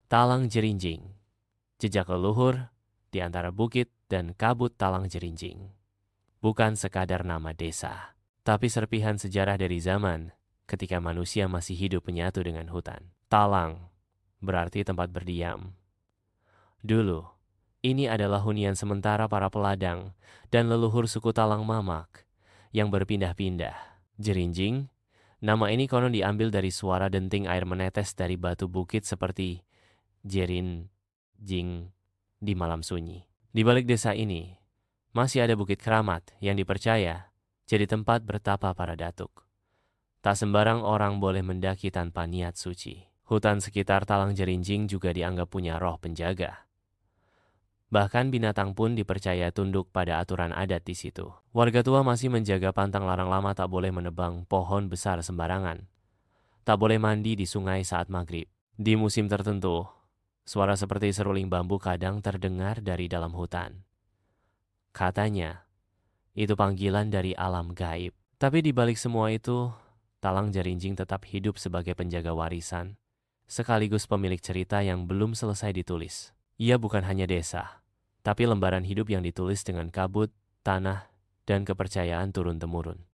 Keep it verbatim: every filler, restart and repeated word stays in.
Talang Jerinjing, jejak leluhur di antara bukit dan kabut Talang Jerinjing. Bukan sekadar nama desa, tapi serpihan sejarah dari zaman ketika manusia masih hidup menyatu dengan hutan. Talang berarti tempat berdiam. Dulu, ini adalah hunian sementara para peladang dan leluhur suku Talang Mamak yang berpindah-pindah. Jerinjing, nama ini konon diambil dari suara denting air menetes dari batu bukit seperti jerin, jing di malam sunyi. Di balik desa ini, masih ada bukit keramat yang dipercaya jadi tempat bertapa para datuk. Tak sembarang orang boleh mendaki tanpa niat suci. Hutan sekitar Talang Jerinjing juga dianggap punya roh penjaga. Bahkan binatang pun dipercaya tunduk pada aturan adat di situ. Warga tua masih menjaga pantang larang lama tak boleh menebang pohon besar sembarangan. Tak boleh mandi di sungai saat maghrib. Di musim tertentu, suara seperti seruling bambu kadang terdengar dari dalam hutan. Katanya, itu panggilan dari alam gaib. Tapi di balik semua itu, Talang Jerinjing tetap hidup sebagai penjaga warisan, sekaligus pemilik cerita yang belum selesai ditulis. Ia bukan hanya desa, tapi lembaran hidup yang ditulis dengan kabut, tanah, dan kepercayaan turun-temurun.